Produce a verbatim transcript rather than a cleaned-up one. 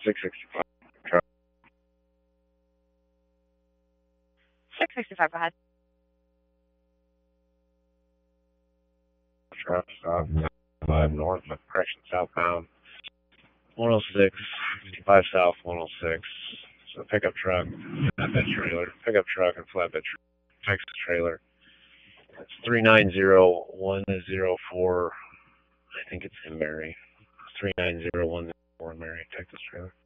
six sixty-five. Truck. six sixty-five, go ahead. Truck stop five north, but correction southbound. one oh six, fifty-five south, one oh six. So pickup truck, flatbed trailer, pickup truck and flatbed tra Texas trailer. It's three nine zero one zero four. I think it's in Mary. three nine zero one zero four in Mary, Texas trailer.